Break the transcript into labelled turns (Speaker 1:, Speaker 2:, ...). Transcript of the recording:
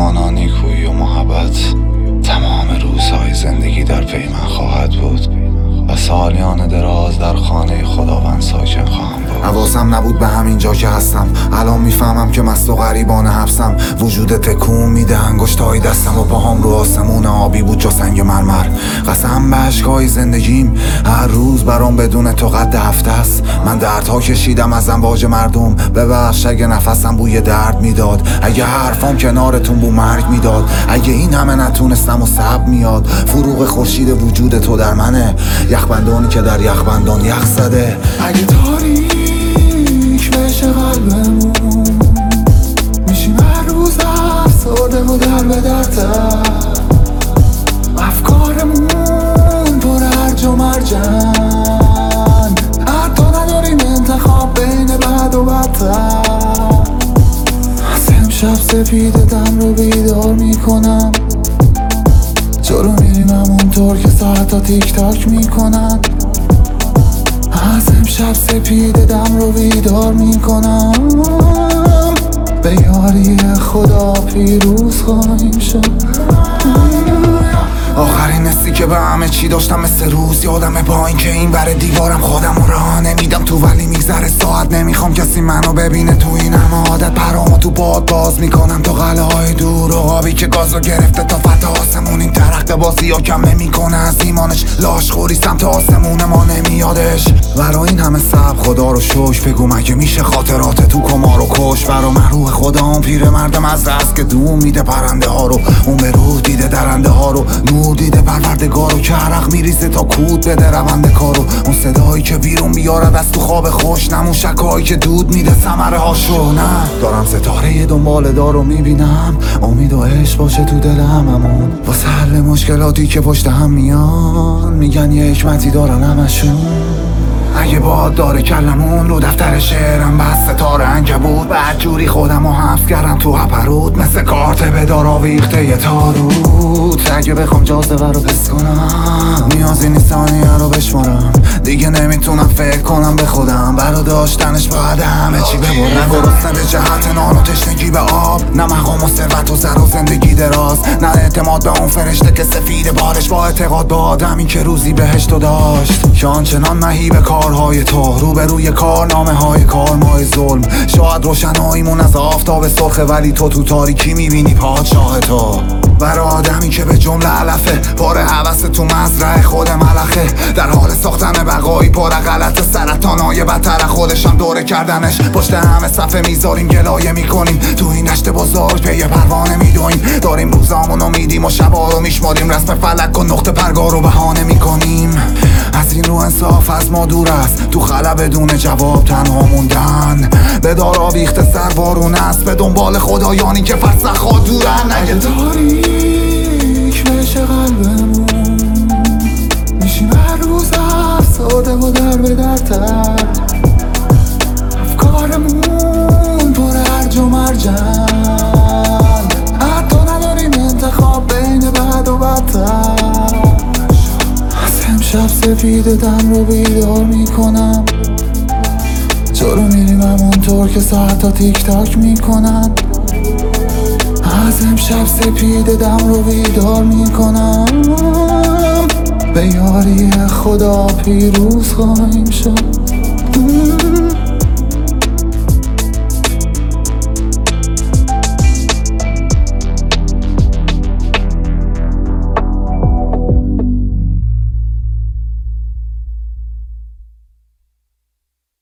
Speaker 1: همانا نیکویی و محبت تمام روزهای زندگی در پی من خواهد بود و سالیان دراز در خانه خداوند ساکن خواهم بود.
Speaker 2: حواسم نبود به همین جا که هستم، الان میفهمم که مست و غریبان حبسم. وجود تکون میده انگشتای دستم و پاهام رو آسمون آبی بود جا سنگ مرمر. قسم به اشکای زندگیم هر روز برام بدون تو قد هفته است. من دردها کشیدم از امواج مردم، ببخش اگه نفسم بوی درد میداد، اگه حرفام کنارتون بو مرگ میداد، اگه این همه نتونستم و صبر میاد. فروغ خورشید وجود تو در منه، یخبندانی که در یخبندان یخ زده. اگه تاریک بشه قلبمون میشیم هر روز افسرده و در به درتر، افکارمون پر هرج و مرجن، حتی نداریم انتخاب بین بد و بدتر. از امشب سپیده دم رو بیدار میکنم، جلو میریم همونطور که ساعتا تیک تاک میکنن. از امشب سپیده دم رو بیدار میکنم، به یاری خدا پیروز خواهیم شد. آخرین حسی که به همه چی داشتم مثل روز یادمه، با این که این بر دیوارم خودم رو راه نمیدم تو، ولی میگذره ساعت نمیخوام کسی منو ببینه تو این همه عادت. پرامو تو باد باز میکنم تا قلعه های دور و آبی که گازو گرفته تا فتا آسمون. این درخت بازی ها کم نمیکنه از ایمانش، لاش خوری سمت آسمون ما نمیادش. برای این همه صبر خدا رو شکر، بگو مگه میشه خاطرات تو کمارو کش. برا محروح خدا اون پیر مردم از رست که دوم میده پرنده ها رو، اون به روح دیده درنده ها رو، نور دیده پروردگارو که عرق میریزه تا کود بده روند کارو. اون صدایی که بیرون بیارد از تو خواب خوش، نمون شکایی که دود میده ثمره هاشو. نه دارم ستاره دنبال دارو میبینم، امید و عشق باشه تو دل هممون، واسه حل مشکلاتی که پشت هم میان. میگن یه حکمتی دارن همشون، اگه باد داره کلمون رو دفتر شعرم بس ستاره عنکبوت. بعد جوری خودمو حفظ کردم تو هپروت، مثل کارت به دار آویخته یه تاروت. اگه بخوام جاذبه رو حس کنم نیازی نیست ثانیه رو بشمارم، دیگه نمیتونم فکر کنم به خودم، برا داشتنش باید همه چی ببرم. گرسنه به جهت نان و تشنگی به آب، نه مقام و ثروت و زر و زندگی دراز، نه اعتماد به اون فرشته که سفید بارش، با اعتقاد به آدمی که روزی بهشتو داشت. که آنچنان مهیب کارهای تو، روبروی کارنامه های کارمای ظلم. شاید روشناییمون از آفتاب سرخه، ولی تو تو تاریکی میبینی پادشاه تو. برای آدمی که به جمله علفه، پاره حوث تو مزرعه خود ملخه، در حال ساختن بقایی پاره غلط، سرطانای بدتر خودشم دوره کردنش. پشت همه صفحه میذاریم گلایه میکنیم، تو این دشت بزرگ پی پروانه میدویم. داریم روزامونو میدیم و شبا رو میشماریم، رسم فلک و نقطه پرگار رو بهانه میکنیم. از این رو انصاف از ما دور است، تو خلا بدون جواب تنها موندن. به دار آویخته سر بارون است، به دنبال خدایانی که فرسخا دورن. اگه تاریک بشه قلبمون میشیم هر روز افسرده و در به درتر، افکارمون پر هرج و مرجن، حتی نداریم انتخاب بین بد و بدتر. امشب سپیده دم رو بیدار میکنم، جلو میریم همونطور که ساعتا تیک تاک میکنن. از امشب سپیده دم رو بیدار میکنم، به یاری خدا پیروز خواهیم شد.